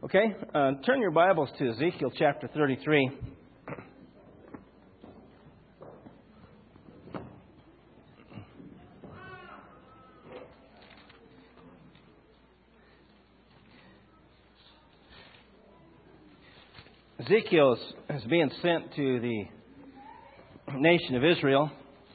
Okay, turn your Bibles to Ezekiel chapter 33. Ezekiel is being sent to the nation of Israel.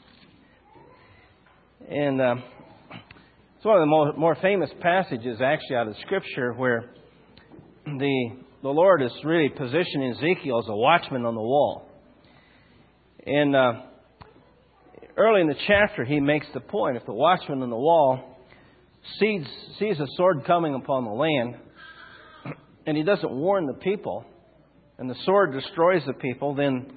And it's one of the more famous passages actually out of Scripture where the Lord is really positioning Ezekiel as a watchman on the wall. And early in the chapter he makes the point, if the watchman on the wall sees a sword coming upon the land and he doesn't warn the people, and the sword destroys the people, then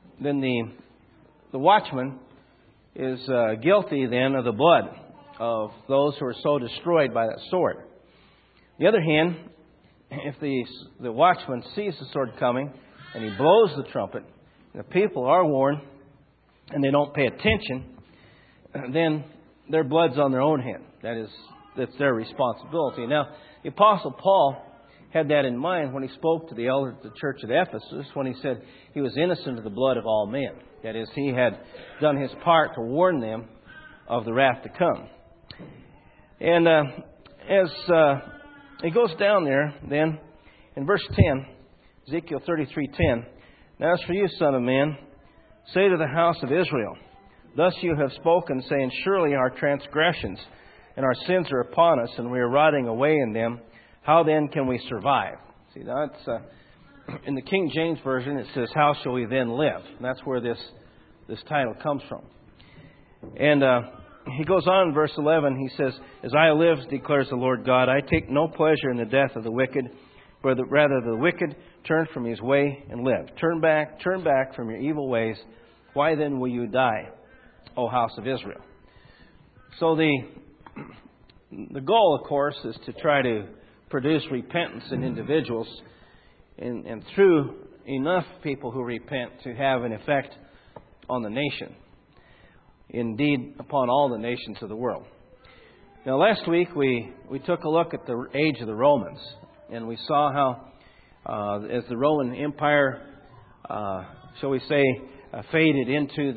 the watchman is guilty then of the blood of those who are so destroyed by that sword. On the other hand, if the watchman sees the sword coming and he blows the trumpet, and the people are warned and they don't pay attention, then their blood's on their own hand. That's their responsibility. Now, the Apostle Paul had that in mind when he spoke to the elders of the church at Ephesus, when he said he was innocent of the blood of all men. That is, he had done his part to warn them of the wrath to come. And as he goes down there, then, in verse 10, Ezekiel 33:10, "Now as for you, son of man, say to the house of Israel, thus you have spoken, saying, surely our transgressions and our sins are upon us, and we are rotting away in them. How then can we survive?" See, that's in the King James Version it says, "How shall we then live?" And that's where this title comes from. And he goes on in verse 11, he says, "As I live, declares the Lord God, I take no pleasure in the death of the wicked, but rather the wicked turn from his way and live. Turn back from your evil ways. Why then will you die, O house of Israel?" So the goal, of course, is to try to produce repentance in individuals, and through enough people who repent to have an effect on the nation. Indeed, upon all the nations of the world. Now, last week we took a look at the age of the Romans, and we saw how, as the Roman Empire, shall we say, faded into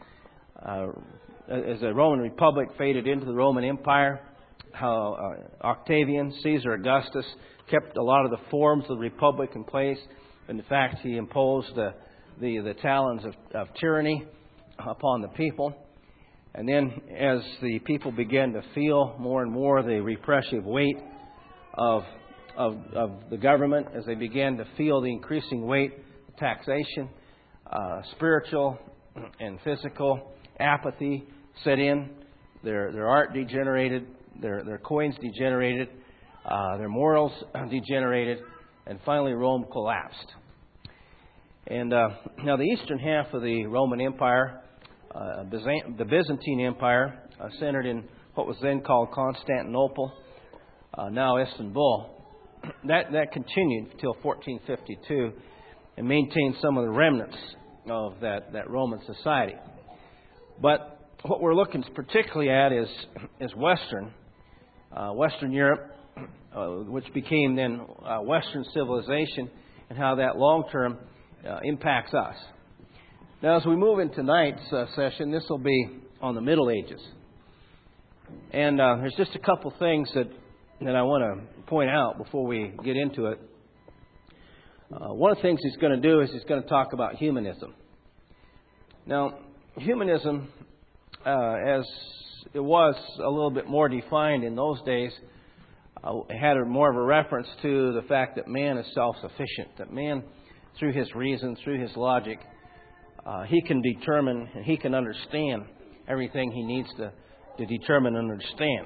as the Roman Republic faded into the Roman Empire, how Octavian, Caesar Augustus, kept a lot of the forms of the Republic in place. In fact, he imposed the talons of tyranny upon the people. And then as the people began to feel more and more the repressive weight of the government, as they began to feel the increasing weight of taxation, spiritual and physical apathy set in, their art degenerated, their coins degenerated, their morals degenerated, and finally Rome collapsed. And now the eastern half of the Roman Empire, the Byzantine Empire, centered in what was then called Constantinople, now Istanbul, that continued until 1452 and maintained some of the remnants of that Roman society. But what we're looking particularly at is Western Europe, which became then Western civilization, and how that long-term impacts us. Now, as we move into tonight's session, this will be on the Middle Ages. And there's just a couple things that I want to point out before we get into it. One of the things he's going to do is he's going to talk about humanism. Now, humanism, as it was a little bit more defined in those days, had more of a reference to the fact that man is self-sufficient, that man, through his reason, through his logic, he can determine and he can understand everything he needs to determine and understand.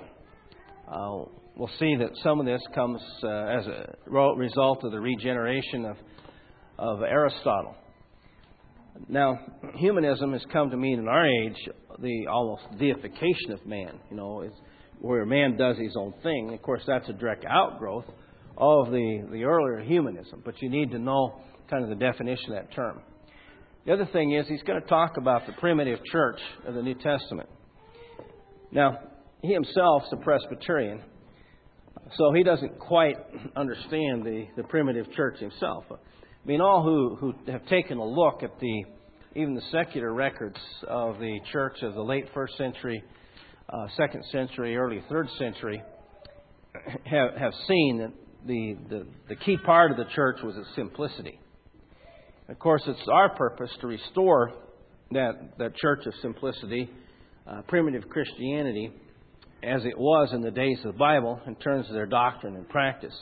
We'll see that some of this comes as a result of the regeneration of Aristotle. Now, humanism has come to mean in our age the almost deification of man, is where man does his own thing. Of course, that's a direct outgrowth of the earlier humanism, but you need to know kind of the definition of that term. The other thing is he's going to talk about the primitive church of the New Testament. Now, he himself is a Presbyterian, So he doesn't quite understand the primitive church himself. I mean, all who have taken a look at even the secular records of the church of the late 1st century, 2nd century, early 3rd century, have seen that the key part of the church was its simplicity. Of course, it's our purpose to restore that church of simplicity, primitive Christianity, as it was in the days of the Bible in terms of their doctrine and practice.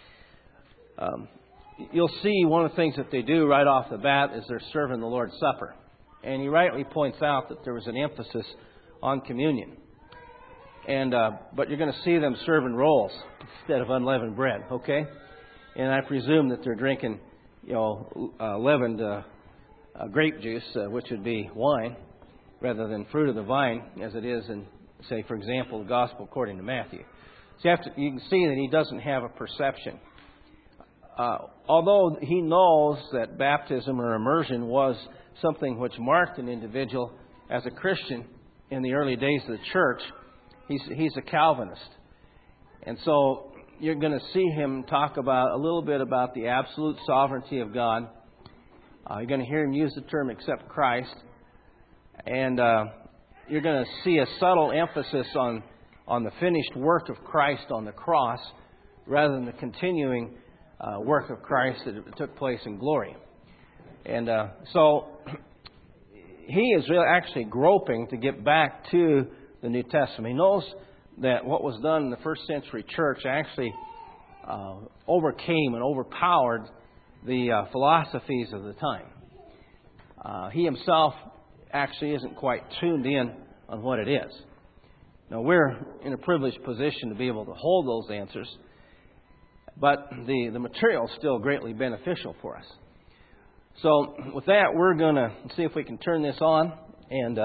You'll see one of the things that they do right off the bat is they're serving the Lord's Supper. And he rightly points out that there was an emphasis on communion. But you're going to see them serving rolls instead of unleavened bread, okay? And I presume that they're drinking, leavened grape juice, which would be wine, rather than fruit of the vine, as it is in, say, for example, the Gospel according to Matthew. So you can see that he doesn't have a perception. Although he knows that baptism or immersion was something which marked an individual as a Christian in the early days of the church, he's a Calvinist. And so you're going to see him talk about a little bit about the absolute sovereignty of God. You're going to hear him use the term "except Christ." And you're going to see a subtle emphasis on the finished work of Christ on the cross rather than the continuing work of Christ that took place in glory. And so he is really actually groping to get back to the New Testament. He knows that what was done in the 1st century church actually overcame and overpowered the philosophies of the time. He himself actually isn't quite tuned in on what it is. Now, we're in a privileged position to be able to hold those answers, but the material is still greatly beneficial for us. So with that, we're going to see if we can turn this on and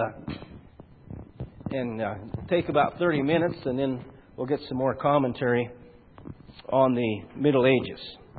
take about 30 minutes, and then we'll get some more commentary on the Middle Ages.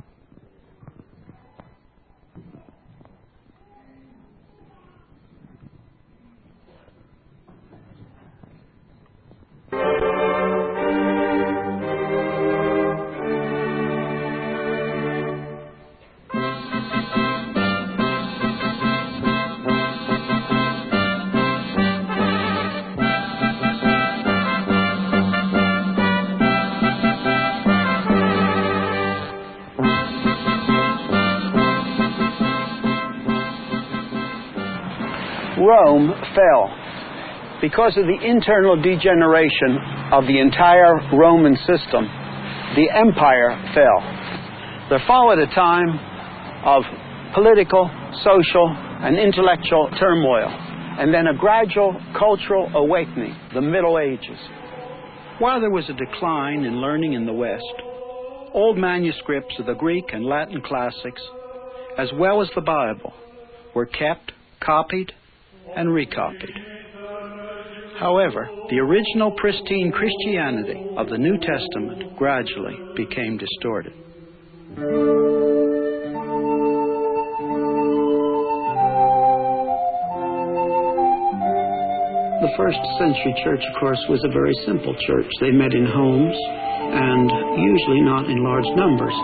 Rome fell because of the internal degeneration of the entire Roman system. The empire fell. There followed a time of political, social, and intellectual turmoil, and then a gradual cultural awakening, the Middle Ages. While there was a decline in learning in the West, old manuscripts of the Greek and Latin classics, as well as the Bible, were kept, copied, and recopied. However, the original pristine Christianity of the New Testament gradually became distorted. The 1st century church, of course, was a very simple church. They met in homes and usually not in large numbers.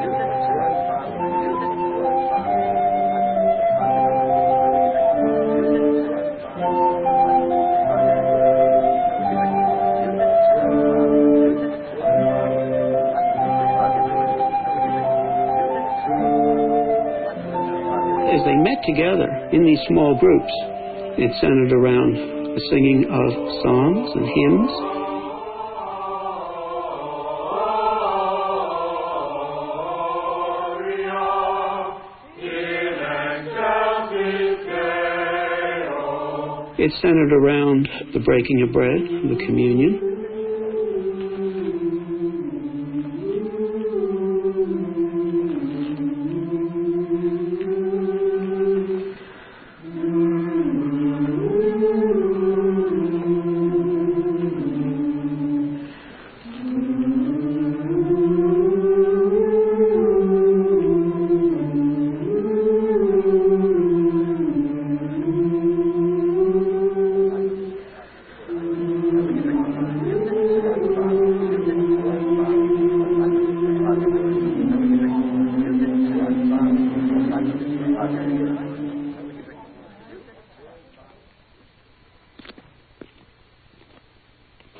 As they met together in these small groups, it centered around the singing of songs and hymns. It centered around the breaking of bread, the communion.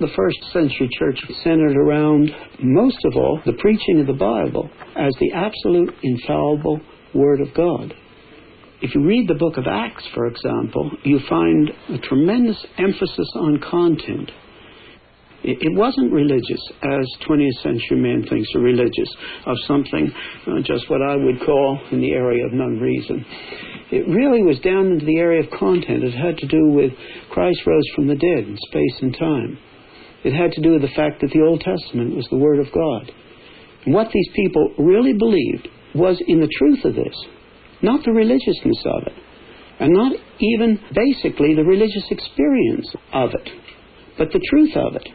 the first century church centered around, most of all, the preaching of the Bible as the absolute infallible Word of God. If you read the book of Acts, for example, you find a tremendous emphasis on content. It wasn't religious, as 20th century man thinks are religious, of something, just what I would call in the area of non-reason. It really was down into the area of content. It had to do with Christ rose from the dead in space and time. It had to do with the fact that the Old Testament was the Word of God. And what these people really believed was in the truth of this, not the religiousness of it, and not even basically the religious experience of it, but the truth of it.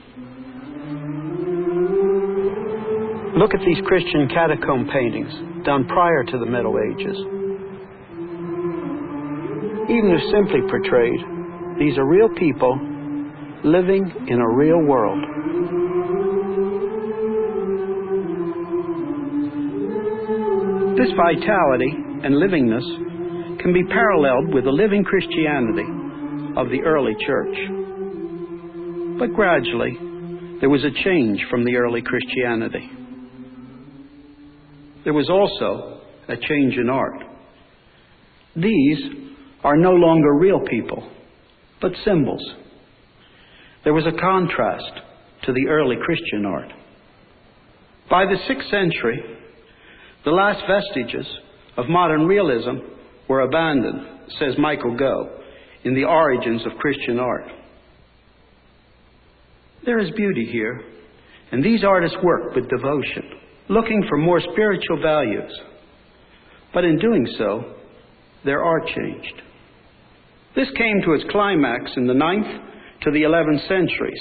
Look at these Christian catacomb paintings done prior to the Middle Ages. Even if simply portrayed, these are real people living in a real world. This vitality and livingness can be paralleled with the living Christianity of the early church. But gradually, there was a change from the early Christianity. There was also a change in art. These are no longer real people, but symbols. There was a contrast to the early Christian art. By the 6th century, the last vestiges of modern realism were abandoned, says Michael Gough, in The Origins of Christian Art. There is beauty here, and these artists work with devotion, looking for more spiritual values. But in doing so, their art changed. This came to its climax in the 9th to the 11th centuries.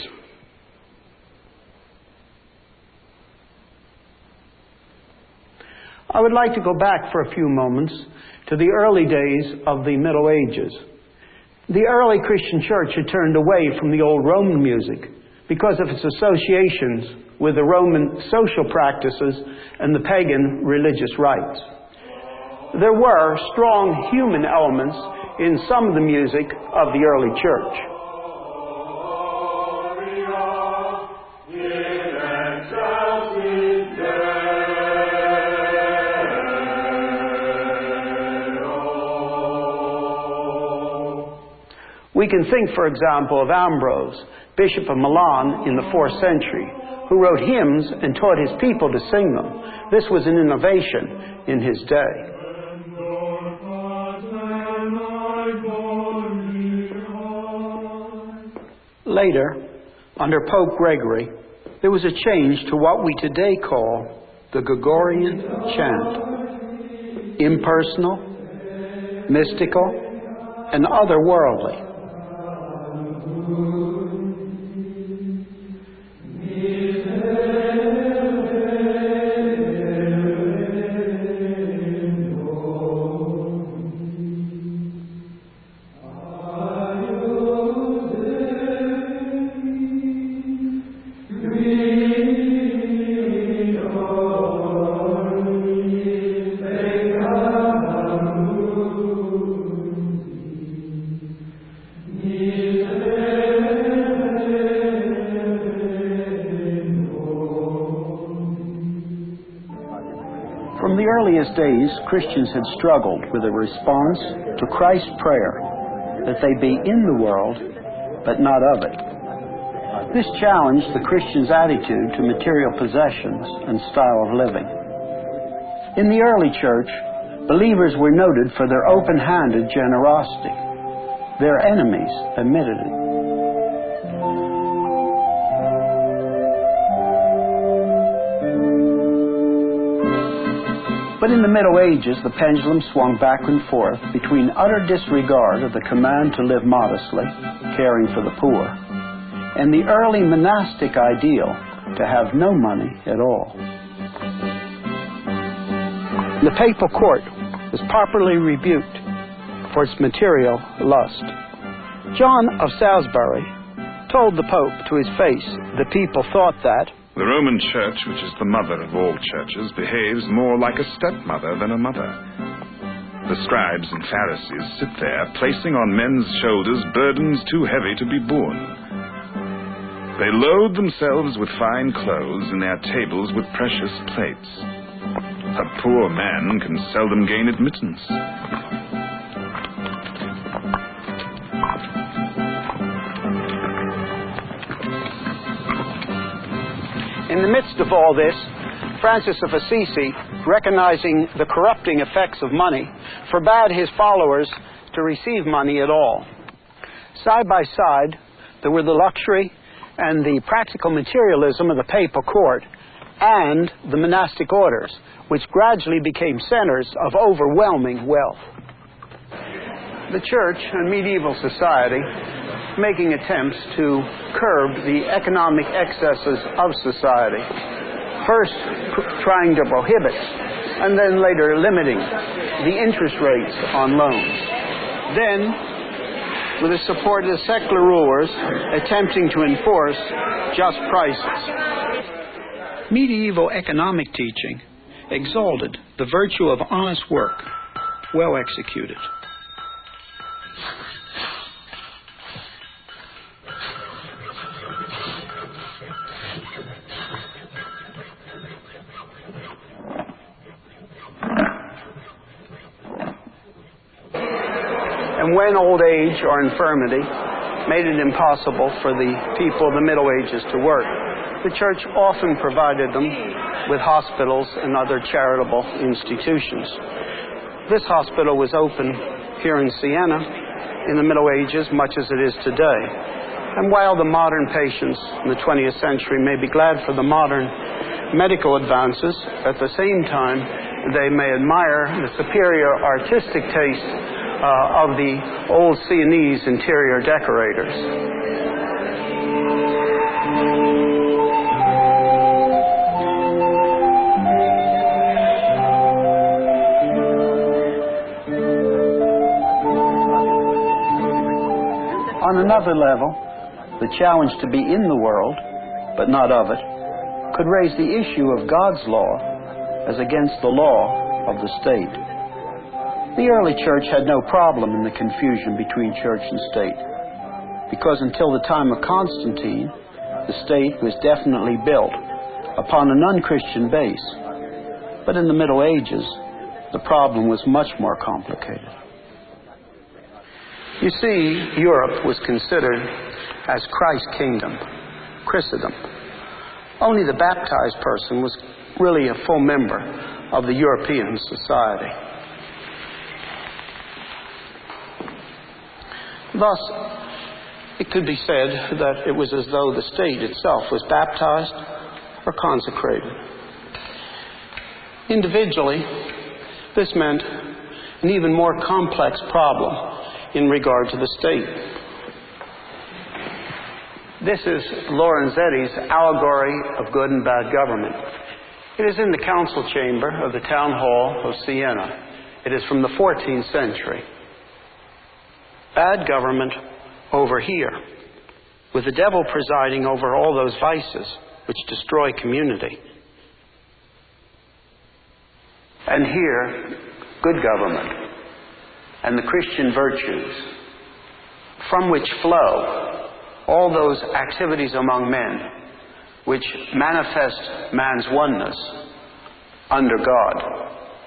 I would like to go back for a few moments to the early days of the Middle Ages. The early Christian church had turned away from the old Roman music because of its associations with the Roman social practices and the pagan religious rites. There were strong human elements in some of the music of the early church. We can think, for example, of Ambrose, Bishop of Milan in the 4th century, who wrote hymns and taught his people to sing them. This was an innovation in his day. Later, under Pope Gregory, there was a change to what we today call the Gregorian chant. Impersonal, mystical, and otherworldly. From the earliest days, Christians had struggled with a response to Christ's prayer that they be in the world, but not of it. This challenged the Christian's attitude to material possessions and style of living. In the early church, believers were noted for their open-handed generosity. Their enemies admitted it. But in the Middle Ages, the pendulum swung back and forth between utter disregard of the command to live modestly, caring for the poor, and the early monastic ideal to have no money at all. The papal court was popularly rebuked for its material lust. John of Salisbury told the Pope to his face the people thought that the Roman Church, which is the mother of all churches, behaves more like a stepmother than a mother. The scribes and Pharisees sit there, placing on men's shoulders burdens too heavy to be borne. They load themselves with fine clothes and their tables with precious plates. A poor man can seldom gain admittance. In the midst of all this, Francis of Assisi, recognizing the corrupting effects of money, forbade his followers to receive money at all. Side by side, there were the luxury and the practical materialism of the papal court and the monastic orders, which gradually became centers of overwhelming wealth. The church and medieval society making attempts to curb the economic excesses of society, first trying to prohibit and then later limiting the interest rates on loans. Then, with the support of the secular rulers, attempting to enforce just prices. Medieval economic teaching exalted the virtue of honest work, well executed. And when old age or infirmity made it impossible for the people of the Middle Ages to work, the Church often provided them with hospitals and other charitable institutions. This hospital was open here in Siena in the Middle Ages, much as it is today. And while the modern patients in the 20th century may be glad for the modern medical advances, at the same time they may admire the superior artistic taste of the old Sienese interior decorators. On another level, the challenge to be in the world, but not of it, could raise the issue of God's law as against the law of the state. The early church had no problem in the confusion between church and state, because until the time of Constantine, the state was definitely built upon an unchristian base. But in the Middle Ages, the problem was much more complicated. You see, Europe was considered as Christ's kingdom, Christendom. Only the baptized person was really a full member of the European society. Thus, it could be said that it was as though the state itself was baptized or consecrated. Individually, this meant an even more complex problem in regard to the state. This is Lorenzetti's allegory of good and bad government. It is in the council chamber of the town hall of Siena. It is from the 14th century. Bad government over here, with the devil presiding over all those vices which destroy community. And here, good government and the Christian virtues, from which flow all those activities among men which manifest man's oneness under God.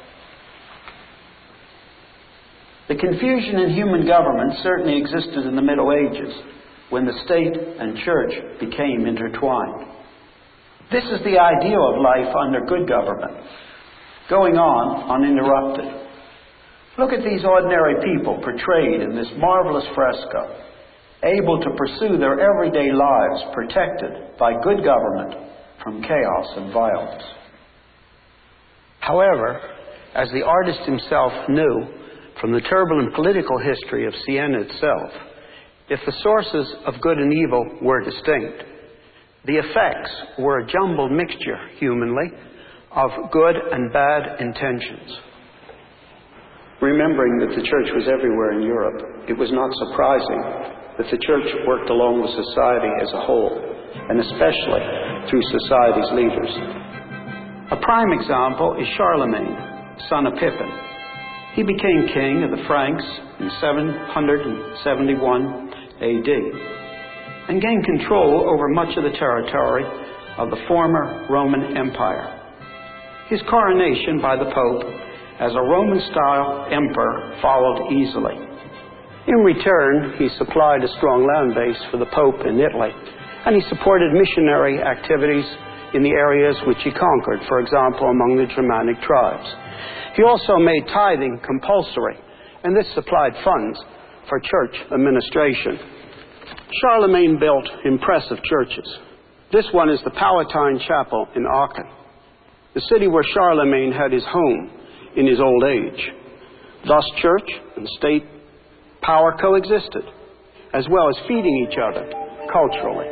The confusion in human government certainly existed in the Middle Ages, when the state and church became intertwined. This is the ideal of life under good government, going on uninterrupted. Look at these ordinary people portrayed in this marvelous fresco, able to pursue their everyday lives protected by good government from chaos and violence. However, as the artist himself knew from the turbulent political history of Siena itself, if the sources of good and evil were distinct, the effects were a jumbled mixture, humanly, of good and bad intentions. Remembering that the church was everywhere in Europe, it was not surprising that the church worked along with society as a whole, and especially through society's leaders. A prime example is Charlemagne, son of Pippin. He became king of the Franks in 771 AD. and gained control over much of the territory of the former Roman Empire. His coronation by the Pope as a Roman-style emperor followed easily. In return, he supplied a strong land base for the Pope in Italy, and he supported missionary activities in the areas which he conquered, for example, among the Germanic tribes. He also made tithing compulsory, and this supplied funds for church administration. Charlemagne built impressive churches. This one is the Palatine Chapel in Aachen, the city where Charlemagne had his home in his old age. Thus, church and state power coexisted, as well as feeding each other culturally.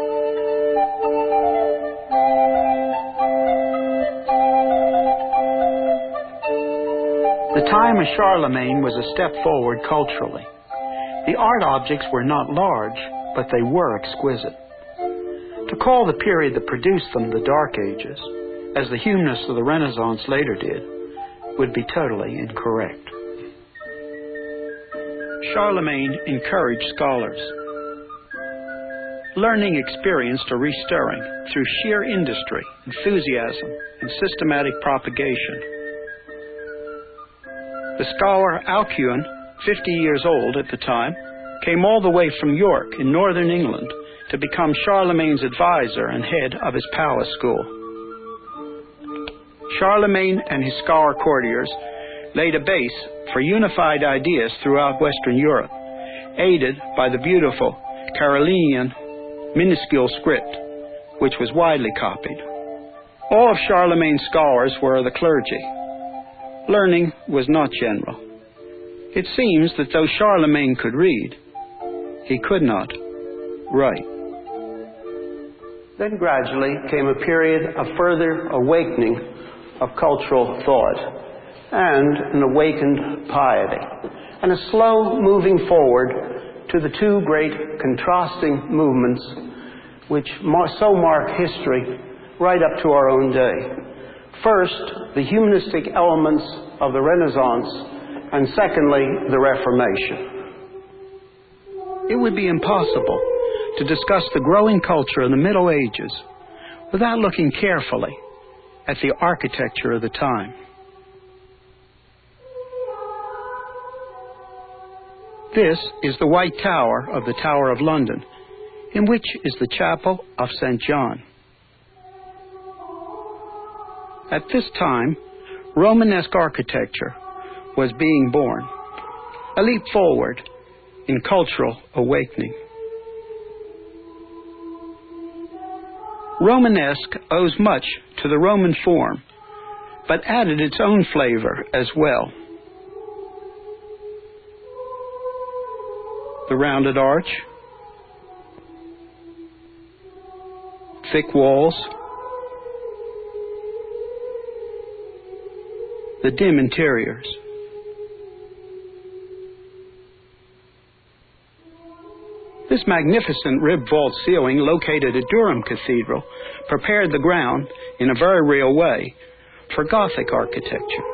The time of Charlemagne was a step forward culturally. The art objects were not large, but they were exquisite. To call the period that produced them the Dark Ages, as the humanists of the Renaissance later did, would be totally incorrect. Charlemagne encouraged scholars. Learning experienced a restirring through sheer industry, enthusiasm, and systematic propagation. The scholar Alcuin, 50 years old at the time, came all the way from York in northern England to become Charlemagne's advisor and head of his palace school. Charlemagne and his scholar courtiers laid a base for unified ideas throughout Western Europe, aided by the beautiful Carolingian minuscule script, which was widely copied. All of Charlemagne's scholars were the clergy. Learning was not general. It seems that though Charlemagne could read, he could not write. Then gradually came a period of further awakening of cultural thought and an awakened piety, and a slow moving forward to the two great contrasting movements which so mark history right up to our own day. First, the humanistic elements of the Renaissance, and secondly, the Reformation. It would be impossible to discuss the growing culture of the Middle Ages without looking carefully at the architecture of the time. This is the White Tower of the Tower of London, in which is the Chapel of St. John. At this time, Romanesque architecture was being born, a leap forward in cultural awakening. Romanesque owes much to the Roman form, but added its own flavor as well. The rounded arch, thick walls, the dim interiors. This magnificent ribbed vault ceiling located at Durham Cathedral prepared the ground in a very real way for Gothic architecture.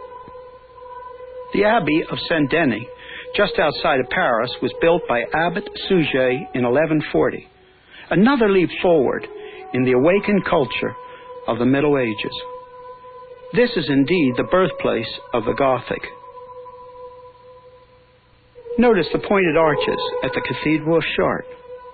The Abbey of Saint-Denis, just outside of Paris, was built by Abbot Suger in 1140, another leap forward in the awakened culture of the Middle Ages. This is indeed the birthplace of the Gothic. Notice the pointed arches at the Cathedral of Chartres.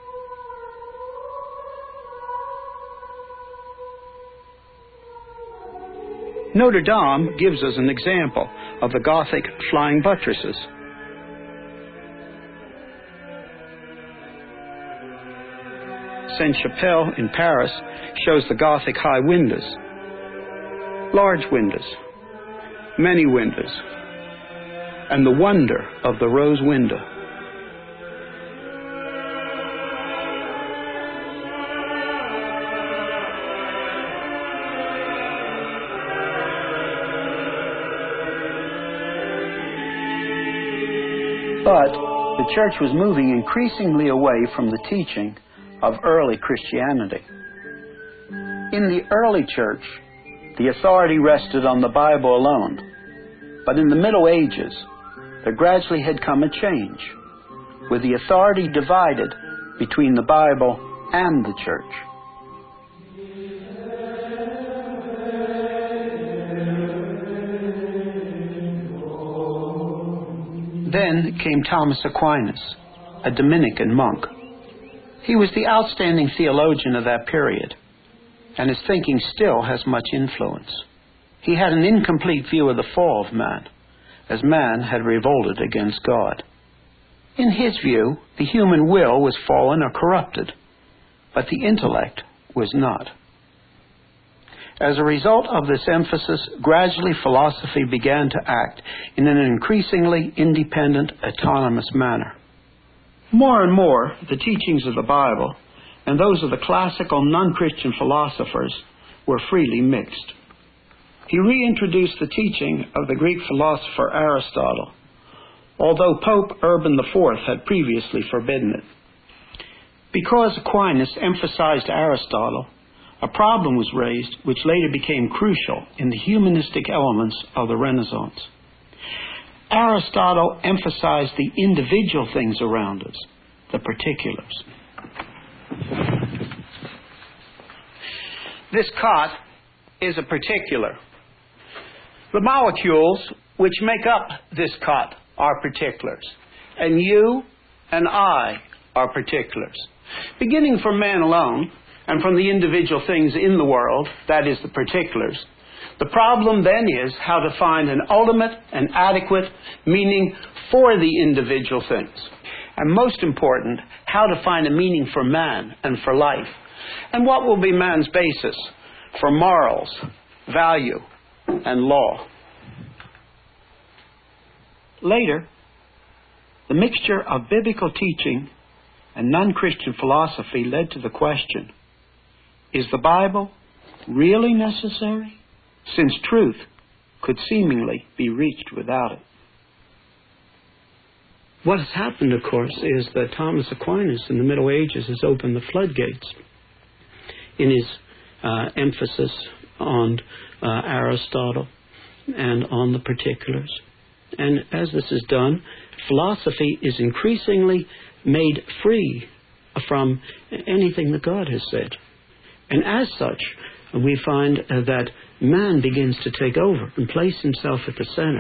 Notre Dame gives us an example of the Gothic flying buttresses. Sainte-Chapelle in Paris shows the Gothic high windows, large windows, many windows, and the wonder of the rose window. But the church was moving increasingly away from the teaching of early Christianity. In the early church, the authority rested on the Bible alone. But in the Middle Ages, there gradually had come a change, with the authority divided between the Bible and the church. Then came Thomas Aquinas, a Dominican monk. He was the outstanding theologian of that period, and his thinking still has much influence. He had an incomplete view of the fall of man, as man had revolted against God. In his view, the human will was fallen or corrupted, but the intellect was not. As a result of this emphasis, gradually philosophy began to act in an increasingly independent, autonomous manner. More and more, the teachings of the Bible and those of the classical non-Christian philosophers were freely mixed. He reintroduced the teaching of the Greek philosopher Aristotle, although Pope Urban IV had previously forbidden it. Because Aquinas emphasized Aristotle, a problem was raised which later became crucial in the humanistic elements of the Renaissance. Aristotle emphasized the individual things around us, the particulars. This cot is a particular. The molecules which make up this cot are particulars, and you and I are particulars. Beginning from man alone, and from the individual things in the world, that is the particulars, the problem then is how to find an ultimate and adequate meaning for the individual things. And most important, how to find a meaning for man and for life. And what will be man's basis for morals, value, and law. Later, the mixture of biblical teaching and non-Christian philosophy led to the question, is the Bible really necessary? Since truth could seemingly be reached without it. What has happened, of course, is that Thomas Aquinas in the Middle Ages has opened the floodgates in his emphasis on Aristotle and on the particulars. And as this is done, philosophy is increasingly made free from anything that God has said. And as such, we find that man begins to take over and place himself at the center.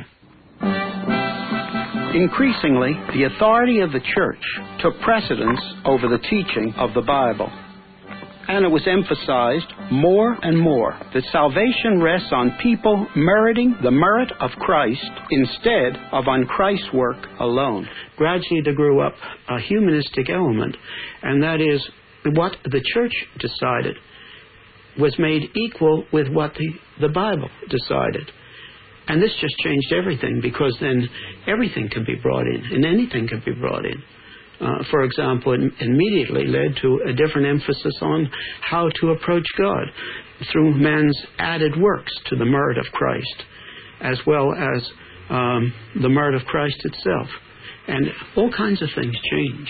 Increasingly, the authority of the church took precedence over the teaching of the Bible. And it was emphasized more and more that salvation rests on people meriting the merit of Christ instead of on Christ's work alone. Gradually there grew up a humanistic element, and that is what the church decided was made equal with what the Bible decided. And this just changed everything, because then everything can be brought in, and anything can be brought in. For example, it immediately led to a different emphasis on how to approach God through man's added works to the merit of Christ, as well as the merit of Christ itself. And all kinds of things changed.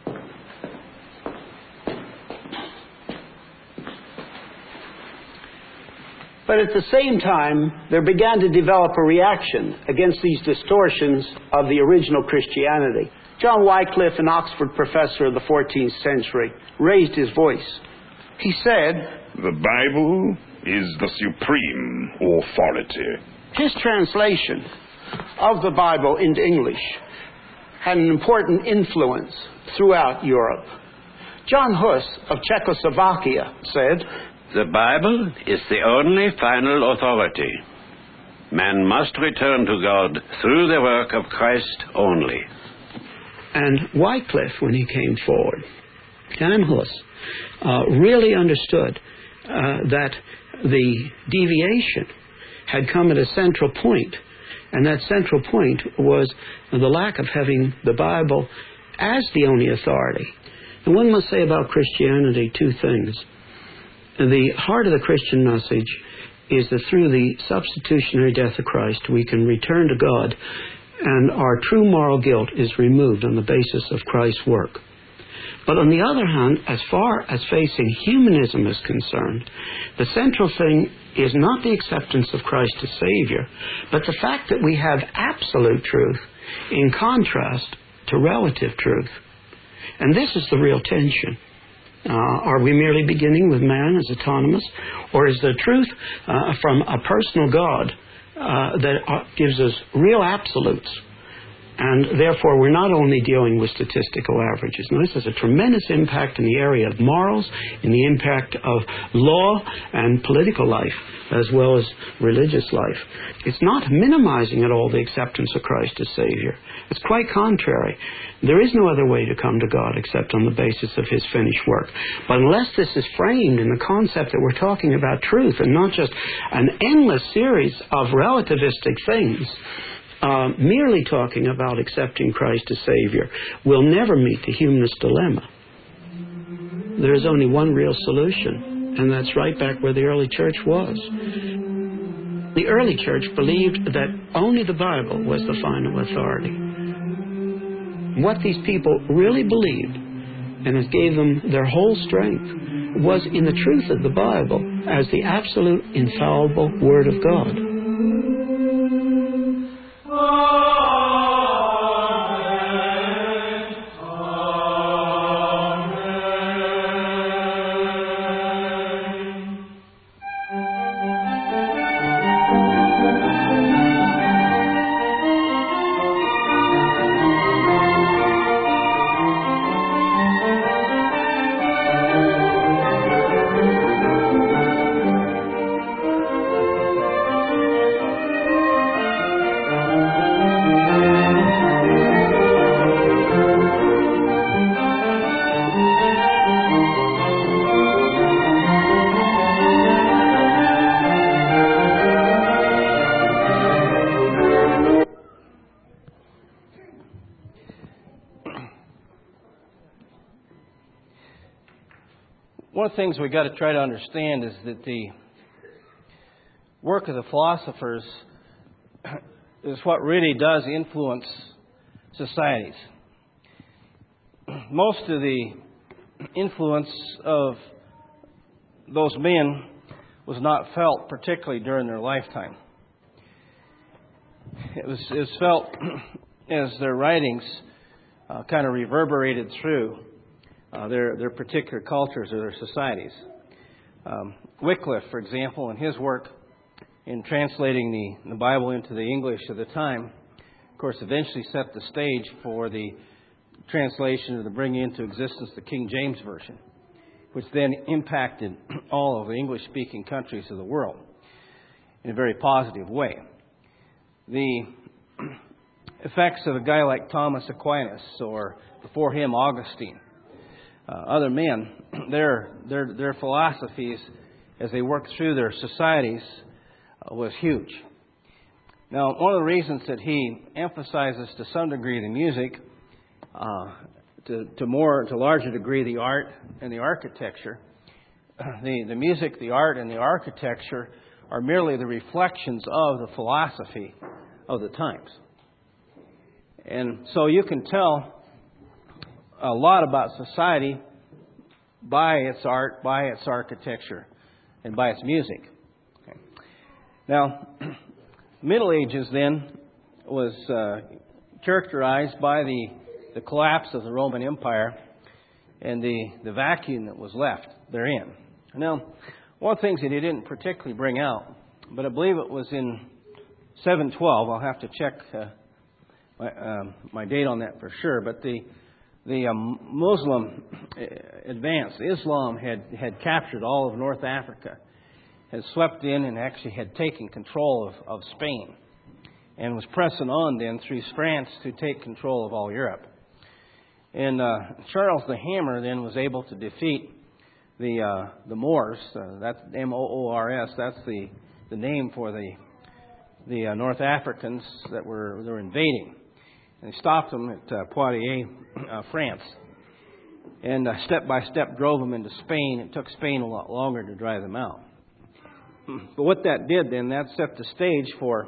But at the same time, there began to develop a reaction against these distortions of the original Christianity. John Wycliffe, an Oxford professor of the 14th century, raised his voice. He said, "The Bible is the supreme authority." His translation of the Bible into English had an important influence throughout Europe. John Hus of Czechoslovakia said, "The Bible is the only final authority. Man must return to God through the work of Christ only." And Wycliffe, when he came forward, and Hus, really understood that the deviation had come at a central point, and that central point was the lack of having the Bible as the only authority. And one must say about Christianity two things. The heart of the Christian message is that through the substitutionary death of Christ, we can return to God, and our true moral guilt is removed on the basis of Christ's work. But on the other hand, as far as facing humanism is concerned, the central thing is not the acceptance of Christ as Savior, but the fact that we have absolute truth in contrast to relative truth. And this is the real tension. Are we merely beginning with man as autonomous? Or is the truth from a personal God that gives us real absolutes? And therefore, we're not only dealing with statistical averages. Now, this has a tremendous impact in the area of morals, in the impact of law and political life, as well as religious life. It's not minimizing at all the acceptance of Christ as Savior. It's quite contrary. There is no other way to come to God except on the basis of His finished work. But unless this is framed in the concept that we're talking about truth and not just an endless series of relativistic things, merely talking about accepting Christ as Savior will never meet the humanist dilemma. There is only one real solution, and that's right back where the early church was. The early church believed that only the Bible was the final authority. What these people really believed, and it gave them their whole strength, was in the truth of the Bible as the absolute infallible Word of God. One of the things we've got to try to understand is that the work of the philosophers is what really does influence societies. Most of the influence of those men was not felt particularly during their lifetime. It was felt as their writings kind of reverberated through their particular cultures or their societies. Wycliffe, for example, in his work in translating the Bible into the English of the time, of course, eventually set the stage for the translation of the bringing into existence the King James Version, which then impacted all of the English-speaking countries of the world in a very positive way. The effects of a guy like Thomas Aquinas, or before him Augustine, other men, their philosophies as they worked through their societies was huge. Now, one of the reasons that he emphasizes to some degree the music, to larger degree the art and the architecture, the music, the art, and the architecture are merely the reflections of the philosophy of the times. And so you can tell a lot about society by its art, by its architecture, and by its music. Okay. Now, Middle Ages then was characterized by the collapse of the Roman Empire and the vacuum that was left therein. Now, one of the things that he didn't particularly bring out, but I believe it was in 712. I'll have to check my date on that for sure. But the Muslim advance, Islam had captured all of North Africa, had swept in and actually had taken control of Spain, and was pressing on then through France to take control of all Europe. And Charles the Hammer then was able to defeat the Moors. That's Moors. That's the name for the North Africans that were invading. And he stopped them at Poitiers, France, and step by step drove them into Spain. It took Spain a lot longer to drive them out. But what that did then, that set the stage for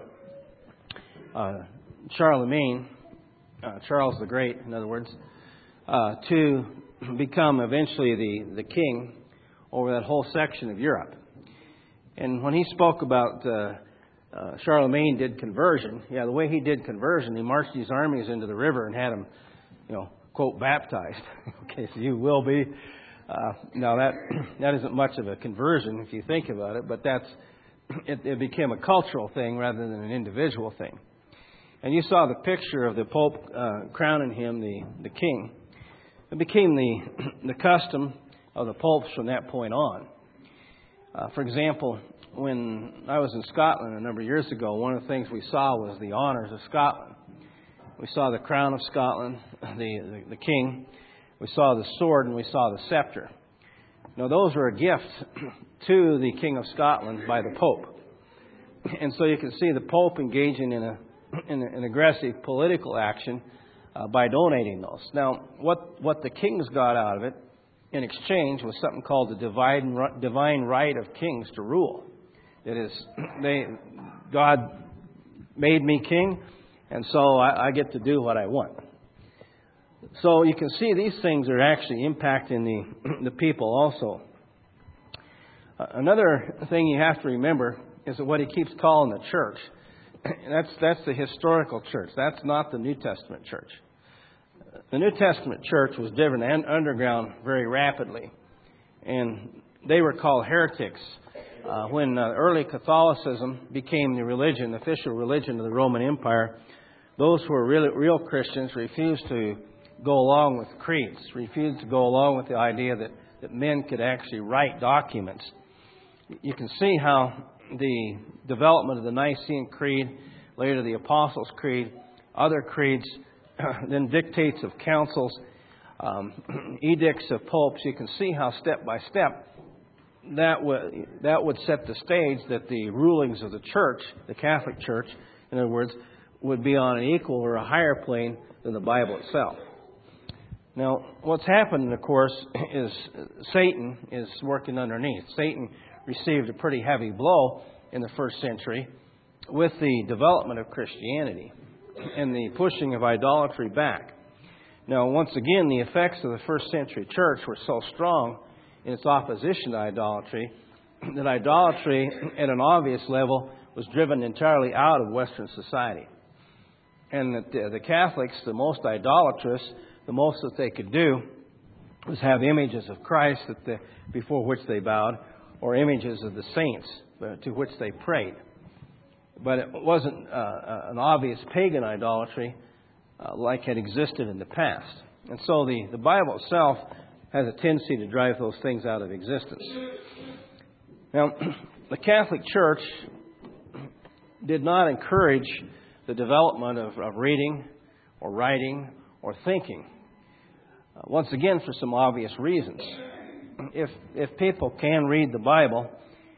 Charlemagne, Charles the Great, in other words, to become eventually the king over that whole section of Europe. And when he spoke about Charlemagne did conversion, the way he did conversion, he marched his armies into the river and had them, quote, baptized. Okay, so you will be. Now that isn't much of a conversion if you think about it, but it became a cultural thing rather than an individual thing. And you saw the picture of the Pope crowning him the king. It became the custom of the popes from that point on. For example, when I was in Scotland a number of years ago, one of the things we saw was the honours of Scotland. We saw the crown of Scotland, the king. We saw the sword and we saw the scepter. Now, those were a gift to the King of Scotland by the Pope. And so you can see the Pope engaging in an aggressive political action by donating those. Now, what the kings got out of it in exchange was something called the divine right of kings to rule. It is, God made me king, and so I get to do what I want. So you can see these things are actually impacting the people also. Another thing you have to remember is that what he keeps calling the church, that's the historical church. That's not the New Testament church. The New Testament church was driven underground very rapidly, and they were called heretics. When early Catholicism became the official religion of the Roman Empire, those who were real Christians refused to go along with creeds, refused to go along with the idea that men could actually write documents. You can see how the development of the Nicene Creed, later the Apostles' Creed, other creeds, then dictates of councils, edicts of popes, you can see how step by step that would set the stage that the rulings of the church, the Catholic Church, in other words, would be on an equal or a higher plane than the Bible itself. Now, what's happened, of course, is Satan is working underneath. Satan received a pretty heavy blow in the first century with the development of Christianity and the pushing of idolatry back. Now, once again, the effects of the first century church were so strong in its opposition to idolatry that idolatry at an obvious level was driven entirely out of Western society. And that the Catholics, the most idolatrous, the most that they could do was have images of Christ before which they bowed, or images of the saints to which they prayed. But it wasn't an obvious pagan idolatry like had existed in the past. And so the Bible itself has a tendency to drive those things out of existence. Now, the Catholic Church did not encourage the development of reading or writing or thinking. Once again, for some obvious reasons. If people can read the Bible,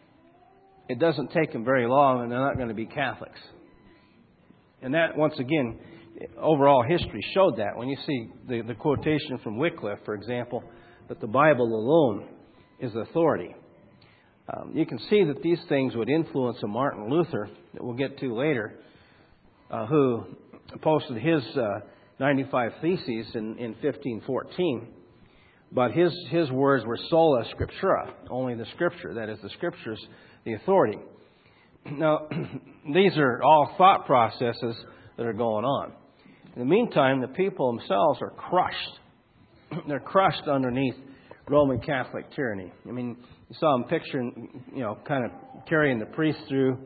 it doesn't take them very long and they're not going to be Catholics. And that, once again, overall history showed that. When you see the quotation from Wycliffe, for example, that the Bible alone is authority. You can see that these things would influence a Martin Luther, that we'll get to later, who posted his 95 Theses in 1514. But his words were sola scriptura, only the Scripture. That is, the Scripture's the authority. Now, these are all thought processes that are going on. In the meantime, the people themselves are crushed. They're crushed underneath Roman Catholic tyranny. I mean, you saw them picturing, kind of carrying the priests through.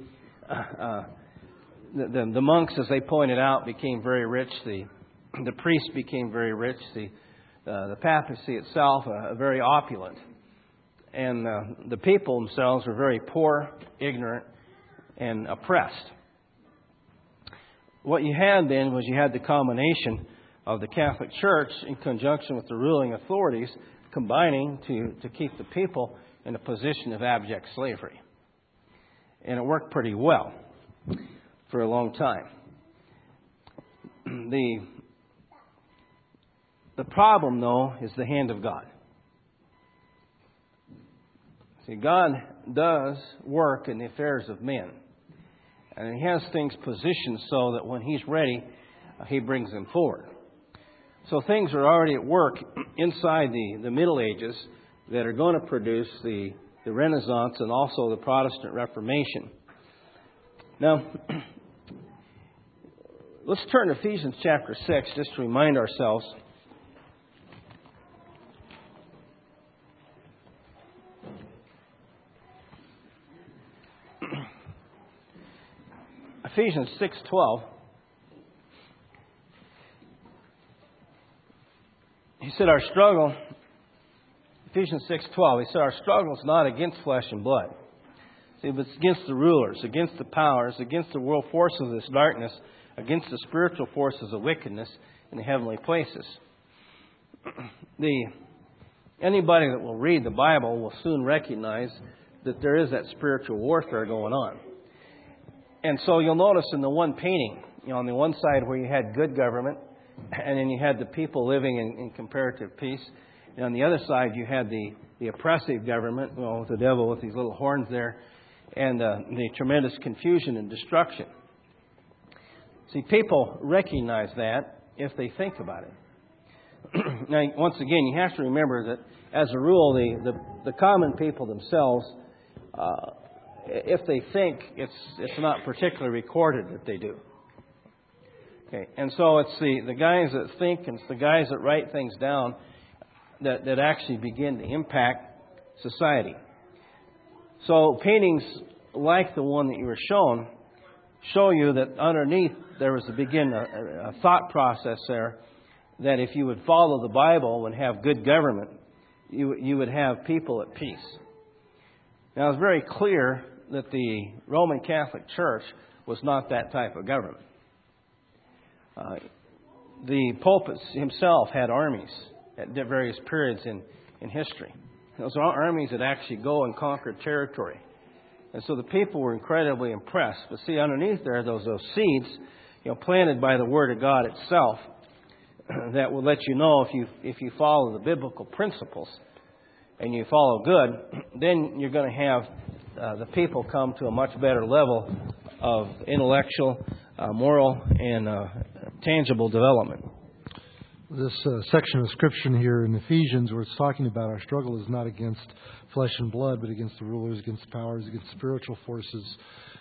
The monks, as they pointed out, became very rich. The priests became very rich. The papacy itself, very opulent. And the people themselves were very poor, ignorant, and oppressed. What you had then was you had the combination of the Catholic Church in conjunction with the ruling authorities combining to keep the people in a position of abject slavery. And it worked pretty well for a long time. The problem, though, is the hand of God. See, God does work in the affairs of men. And He has things positioned so that when He's ready, He brings them forward. So things are already at work inside the Middle Ages that are going to produce the Renaissance and also the Protestant Reformation. Now, let's turn to Ephesians chapter 6 just to remind ourselves Ephesians 6:12. He said our struggle, Ephesians 6:12, he said our struggle is not against flesh and blood. See, but it's against the rulers, against the powers, against the world forces of this darkness, against the spiritual forces of wickedness in the heavenly places. Anybody that will read the Bible will soon recognize that there is that spiritual warfare going on. And so you'll notice in the one painting, on the one side where you had good government, and then you had the people living in comparative peace. And on the other side, you had the oppressive government, with the devil with these little horns there, and the tremendous confusion and destruction. See, people recognize that if they think about it. Now, once again, you have to remember that, as a rule, the common people themselves, if they think, it's not particularly recorded that they do. Okay, and so it's the guys that think and it's the guys that write things down that actually begin to impact society. So paintings like the one that you were shown show you that underneath there was a thought process there that if you would follow the Bible and have good government, you would have people at peace. Now, it's very clear that the Roman Catholic Church was not that type of government. The Pope himself had armies at various periods in history. Those are armies that actually go and conquer territory. And so the people were incredibly impressed. But see, underneath there, those seeds, planted by the Word of God itself, that will let you know if you follow the biblical principles and you follow good, then you're going to have the people come to a much better level of intellectual, moral, and tangible development. This section of Scripture here in Ephesians, where it's talking about our struggle is not against flesh and blood, but against the rulers, against the powers, against spiritual forces.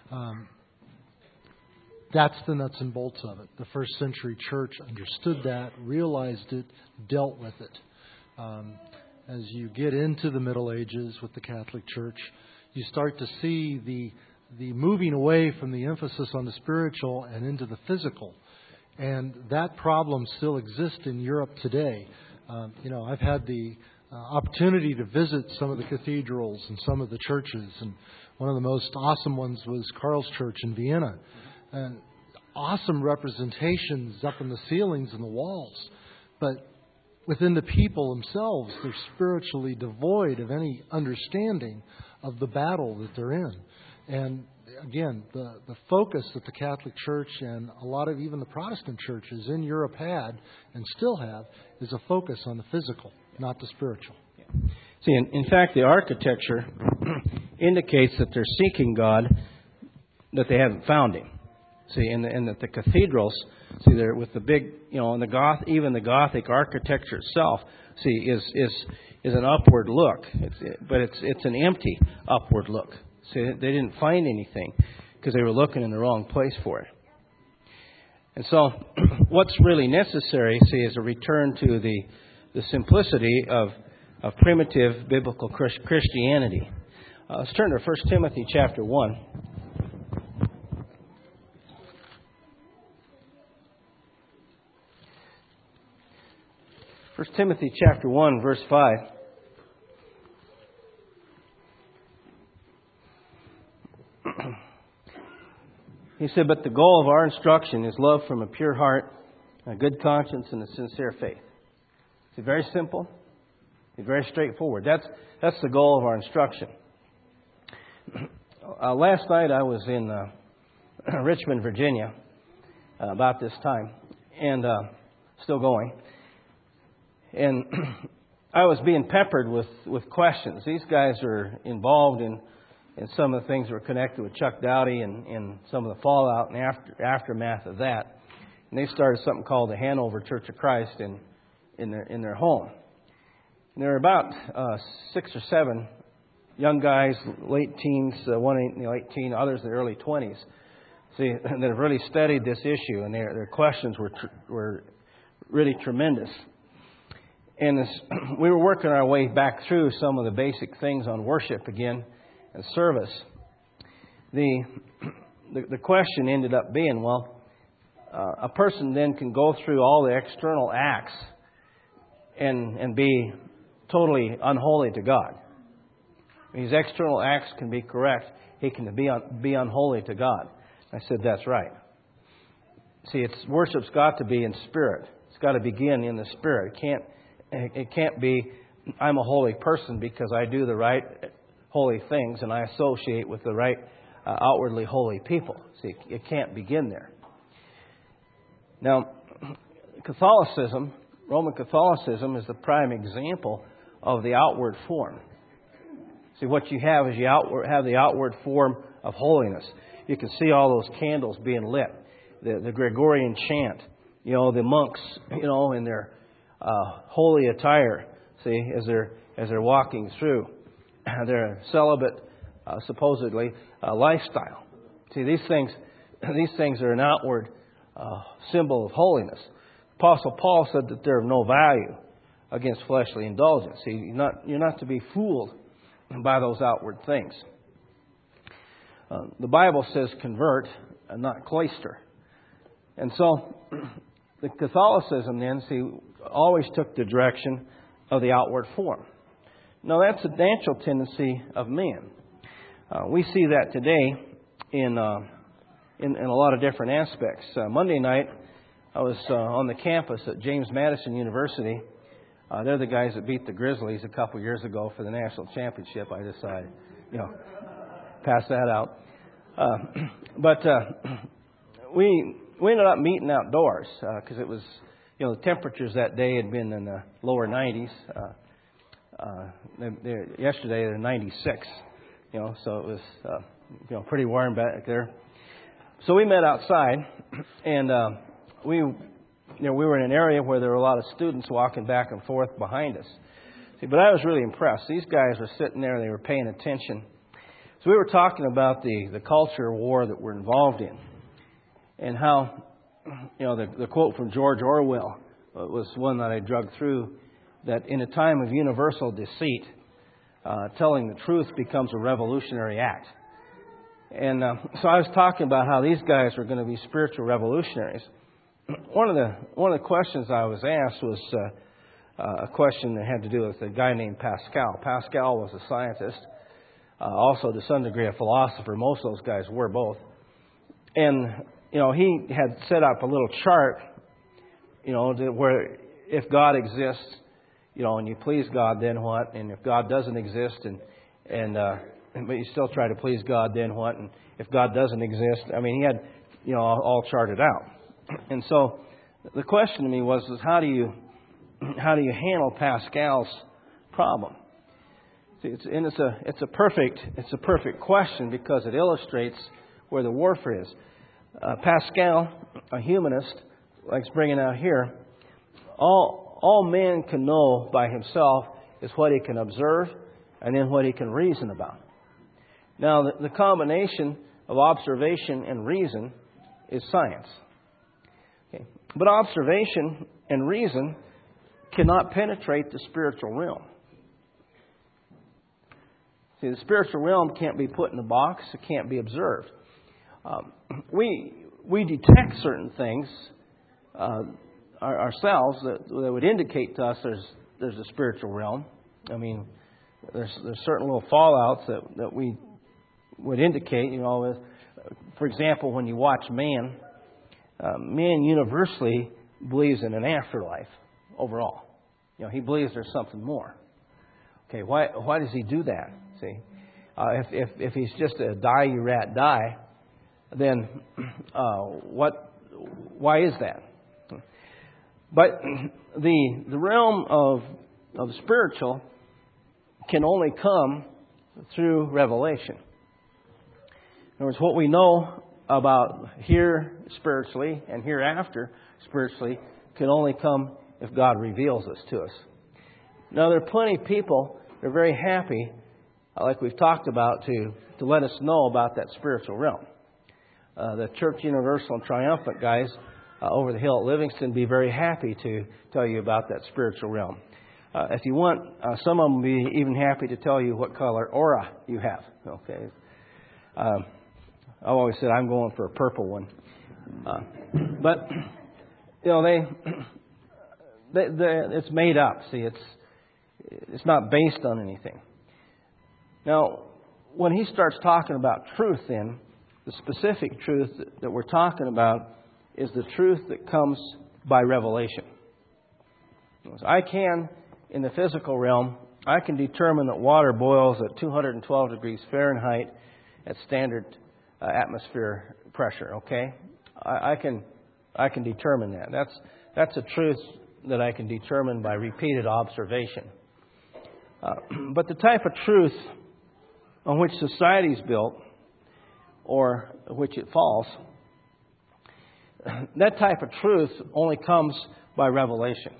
That's the nuts and bolts of it. The first century church understood that, realized it, dealt with it. As you get into the Middle Ages with the Catholic Church, you start to see the moving away from the emphasis on the spiritual and into the physical. And that problem still exists in Europe today. I've had the opportunity to visit some of the cathedrals and some of the churches. And one of the most awesome ones was Karl's Church in Vienna. And awesome representations up in the ceilings and the walls. But within the people themselves, they're spiritually devoid of any understanding of the battle that they're in. And again, the focus that the Catholic Church and a lot of even the Protestant churches in Europe had and still have is a focus on the physical, not the spiritual. See, in fact, the architecture indicates that they're seeking God, that they haven't found Him. See, and that the cathedrals, see, they're with the big, and even the Gothic architecture itself, see, is an upward look. But it's an empty upward look. See, they didn't find anything because they were looking in the wrong place for it. And so, what's really necessary, see, is a return to the simplicity of primitive biblical Christianity. Let's turn to 1 Timothy chapter 1. 1 Timothy chapter 1, verse 5. He said, but the goal of our instruction is love from a pure heart, a good conscience, and a sincere faith. It's very simple. It's very straightforward. That's the goal of our instruction. Last night I was in Richmond, Virginia, about this time, and still going. And I was being peppered with questions. These guys are involved in some of the things that were connected with Chuck Dowdy and some of the fallout and aftermath of that. And they started something called the Hanover Church of Christ in their home. And there were about 6 or 7 young guys, late teens, one in the late teens, others in the early 20s. See, that have really studied this issue, and their questions were really tremendous. And as we were working our way back through some of the basic things on worship again and service, the the question ended up being, well, a person then can go through all the external acts and be totally unholy to God. His external acts can be correct. He can be unholy to God. I said, that's right. See, worship's got to be in spirit. It's got to begin in the spirit. It can't be, I'm a holy person because I do the right holy things and I associate with the right outwardly holy people. See, it can't begin there. Now, Catholicism, Roman Catholicism, is the prime example of the outward form. See, what you have is have the outward form of holiness. You can see all those candles being lit, the Gregorian chant, the monks, in their holy attire. See, as they're walking through their celibate, supposedly lifestyle. See, these things are an outward symbol of holiness. Apostle Paul said that they're of no value against fleshly indulgence. See, you're not to be fooled by those outward things. The Bible says convert and not cloister. And so the Catholicism then, always took the direction of the outward form. Now that's a natural tendency of man. We see that today in a lot of different aspects. Monday night, I was on the campus at James Madison University. They're the guys that beat the Grizzlies a couple of years ago for the national championship. I decided, pass that out. But we ended up meeting outdoors because it was, the temperatures that day had been in the lower 90s. Yesterday they're 96. So it was pretty warm back there. So we met outside, and we were in an area where there were a lot of students walking back and forth behind us. See, but I was really impressed. These guys were sitting there, they were paying attention. So we were talking about the culture war that we're involved in, and how, the quote from George Orwell was one that I drug through, that in a time of universal deceit, telling the truth becomes a revolutionary act. And so I was talking about how these guys were going to be spiritual revolutionaries. One of the questions I was asked was a question that had to do with a guy named Pascal. Pascal was a scientist, also to some degree a philosopher. Most of those guys were both. And he had set up a little chart, where if God exists, and you please God, then what? And if God doesn't exist, but you still try to please God, then what? And if God doesn't exist, he had, all charted out. And so the question to me was how do you handle Pascal's problem? See, it's a perfect question because it illustrates where the warfare is. Pascal, a humanist, likes bringing out here, all man can know by himself is what he can observe and then what he can reason about. Now, the combination of observation and reason is science. Okay. But observation and reason cannot penetrate the spiritual realm. See, the spiritual realm can't be put in a box. It can't be observed. We detect certain things ourselves that would indicate to us there's a spiritual realm. There's certain little fallouts that we would indicate. For example, when you watch man universally believes in an afterlife overall. He believes there's something more. Okay, why does he do that? See, if he's just a die you rat die, then why is that? But the realm of the spiritual can only come through revelation. In other words, what we know about here spiritually and hereafter spiritually can only come if God reveals this to us. Now, there are plenty of people that are very happy, like we've talked about, to let us know about that spiritual realm. The Church Universal and Triumphant guys over the hill at Livingston be very happy to tell you about that spiritual realm. If you want, some of them will be even happy to tell you what color aura you have. Okay. I've always said I'm going for a purple one. But they it's made up. See, it's not based on anything. Now, when he starts talking about truth, then the specific truth that we're talking about is the truth that comes by revelation. I can, in the physical realm, I can determine that water boils at 212 degrees Fahrenheit at standard atmosphere pressure. Okay, I can determine that. That's a truth that I can determine by repeated observation. But the type of truth on which society is built, or which it falls, that type of truth only comes by revelation.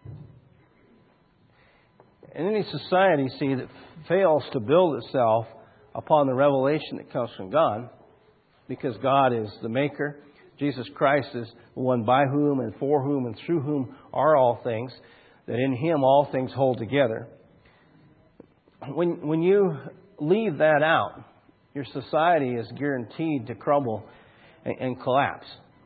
And any society, see, that fails to build itself upon the revelation that comes from God, because God is the maker, Jesus Christ is the one by whom and for whom and through whom are all things, that in Him all things hold together. When you leave that out, your society is guaranteed to crumble and collapse.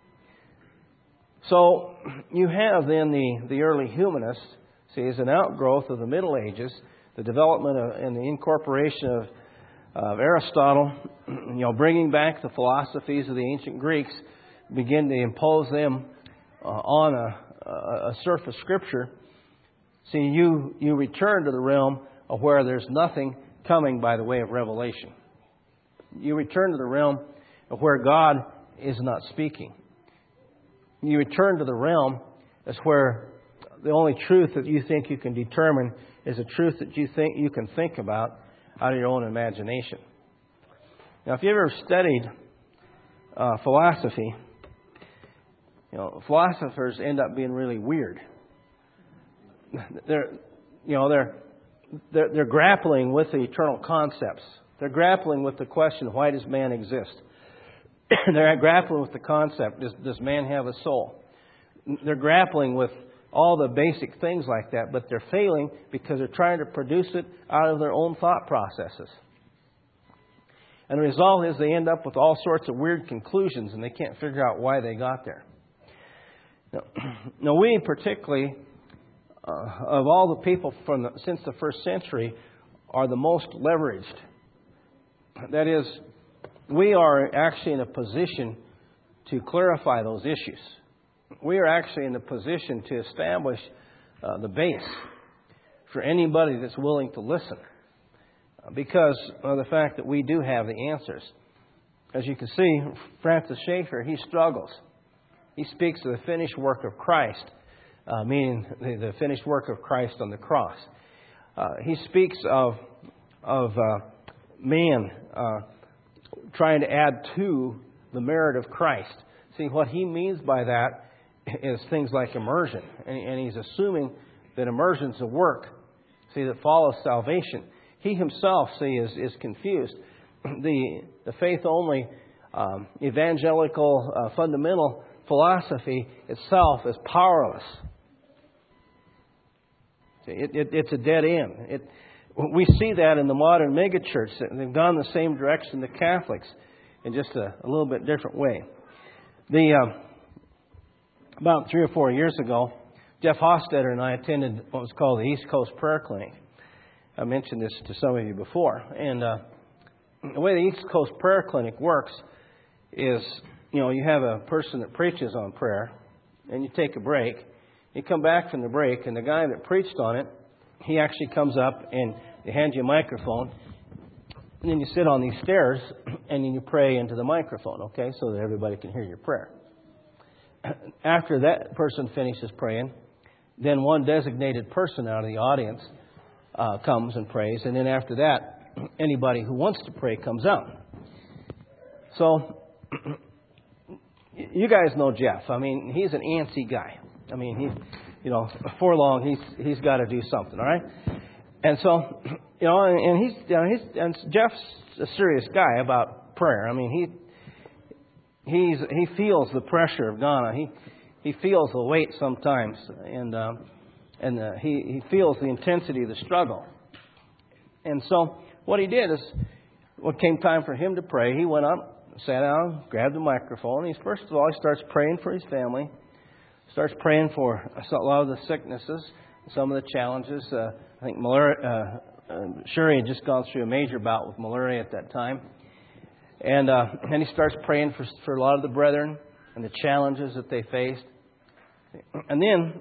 So you have then the early humanists, see, as an outgrowth of the Middle Ages, the development and the incorporation of Aristotle, bringing back the philosophies of the ancient Greeks, begin to impose them on a surface Scripture. See, you return to the realm of where there's nothing coming by the way of revelation. You return to the realm of where God is not speaking. You return to the realm as where the only truth that you think you can determine is a truth that you think you can think about out of your own imagination. Now, if you ever studied philosophy, philosophers end up being really weird. They're grappling with the eternal concepts. They're grappling with the question, why does man exist? They're grappling with the concept, does man have a soul? They're grappling with all the basic things like that, but they're failing because they're trying to produce it out of their own thought processes. And the result is they end up with all sorts of weird conclusions, and they can't figure out why they got there. Now we particularly, of all the people since the first century, are the most leveraged. That is, we are actually in a position to clarify those issues. We are actually in a position to establish the base for anybody that's willing to listen, because of the fact that we do have the answers. As you can see, Francis Schaeffer, he struggles. He speaks of the finished work of Christ, meaning the finished work of Christ on the cross. He speaks of man trying to add to the merit of Christ. See, what he means by that is things like immersion. And he's assuming that immersion is a work, see, that follows salvation. He himself, see, is confused. The faith-only evangelical fundamental philosophy itself is powerless. It's a dead end. We see that in the modern megachurch. They've gone the same direction the Catholics in just a little bit different way. About 3 or 4 years ago, Jeff Hofstetter and I attended what was called the East Coast Prayer Clinic. I mentioned this to some of you before. And the way the East Coast Prayer Clinic works is, you have a person that preaches on prayer, and you take a break. You come back from the break, and the guy that preached on it, he actually comes up and they hand you a microphone, and then you sit on these stairs and then you pray into the microphone, okay, so that everybody can hear your prayer. After that person finishes praying, then one designated person out of the audience comes and prays, and then after that, anybody who wants to pray comes out. So, you guys know Jeff. I mean, he's an antsy guy. I mean, before long, he's got to do something, all right? And so, and Jeff's a serious guy about prayer. I mean, he feels the pressure of Ghana. He feels the weight sometimes, and he feels the intensity of the struggle. And so, what he did is, when it came time for him to pray, he went up sat down, grabbed the microphone. First of all, he starts praying for his family. Starts praying for a lot of the sicknesses, some of the challenges. I think malaria, Sherry had just gone through a major bout with malaria at that time. And then he starts praying for a lot of the brethren and the challenges that they faced. And then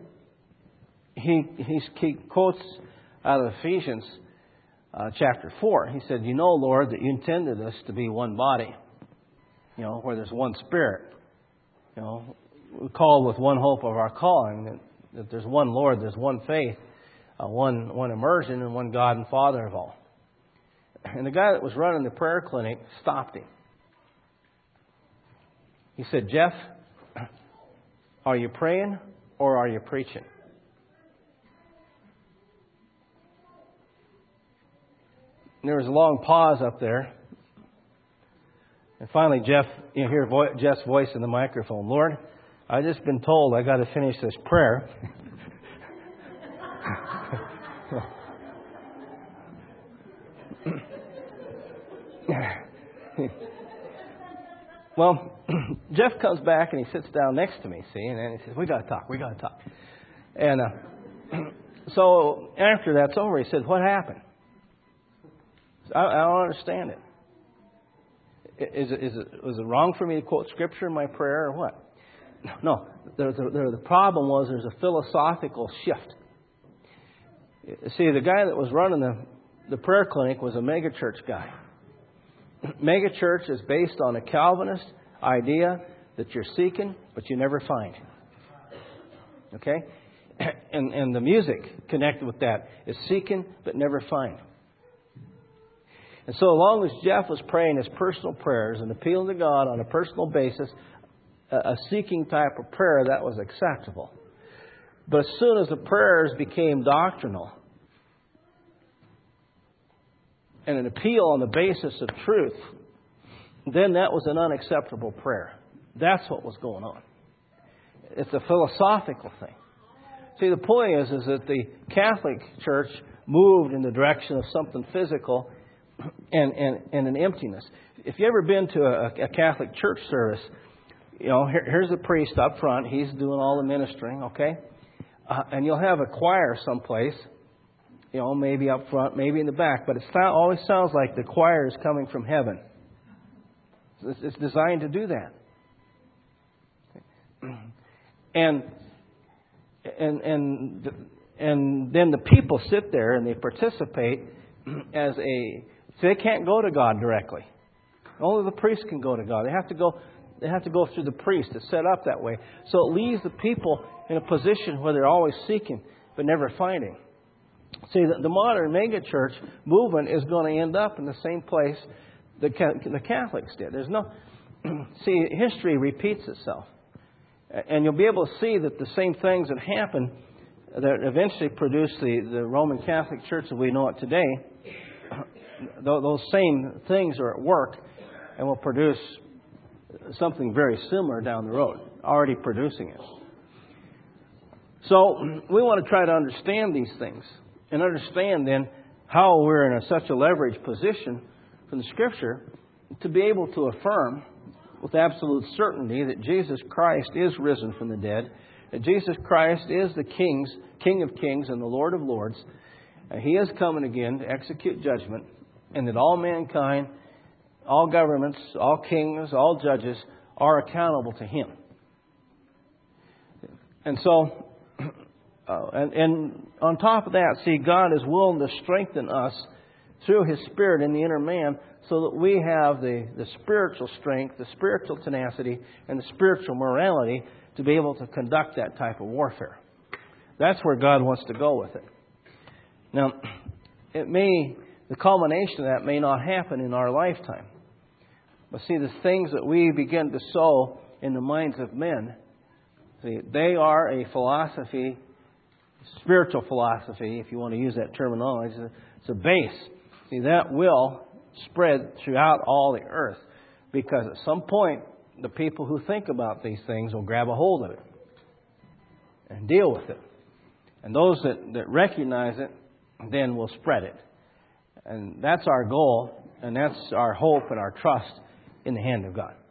he quotes out of Ephesians chapter 4. He said, "You know, Lord, that you intended us to be one body, where there's one Spirit. We call with one hope of our calling, that there's one Lord, there's one faith, one immersion, and one God and Father of all." And the guy that was running the prayer clinic stopped him. He said, "Jeff, are you praying or are you preaching?" And there was a long pause up there. And finally, Jeff, you hear Jeff's voice in the microphone. "Lord, I've just been told I got to finish this prayer." Well, Jeff comes back and he sits down next to me, see, and then he says, we got to talk. And so after that's over, he said, "What happened?" I don't understand it. Was it wrong for me to quote Scripture in my prayer or what? No. The problem was there's a philosophical shift. See, the guy that was running the prayer clinic was a megachurch guy. Megachurch is based on a Calvinist idea that you're seeking, but you never find. Okay? And the music connected with that is seeking, but never find. And so long as Jeff was praying his personal prayers and appealing to God on a personal basis, a seeking type of prayer, that was acceptable. But as soon as the prayers became doctrinal and an appeal on the basis of truth, then that was an unacceptable prayer. That's what was going on. It's a philosophical thing. See, the point is that the Catholic Church moved in the direction of something physical and an emptiness. If you've ever been to a Catholic church service, here's the priest up front. He's doing all the ministering, okay? And you'll have a choir someplace, maybe up front, maybe in the back. But it always sounds like the choir is coming from heaven. It's designed to do that. And then the people sit there and they participate as they can't go to God directly. Only the priest can go to God. They have to go through the priest. It's set up that way. So it leaves the people in a position where they're always seeking but never finding. See, the modern megachurch movement is going to end up in the same place the Catholics did. See, history repeats itself. And you'll be able to see that the same things that happened that eventually produced the Roman Catholic Church that we know it today, those same things are at work and will produce something very similar down the road, already producing it. So we want to try to understand these things and understand then how we're in such a leveraged position from the Scripture to be able to affirm with absolute certainty that Jesus Christ is risen from the dead, that Jesus Christ is the King of Kings and the Lord of Lords. He is coming again to execute judgment, and that all mankind, all governments, all kings, all judges are accountable to Him. And so, and on top of that, see, God is willing to strengthen us through His Spirit in the inner man so that we have the spiritual strength, the spiritual tenacity, and the spiritual morality to be able to conduct that type of warfare. That's where God wants to go with it. Now, the culmination of that may not happen in our lifetime. But see, the things that we begin to sow in the minds of men, see, they are a philosophy, spiritual philosophy, if you want to use that terminology. It's a base. See, that will spread throughout all the earth. Because at some point, the people who think about these things will grab a hold of it and deal with it. And those that recognize it then will spread it. And that's our goal, and that's our hope and our trust in the hand of God.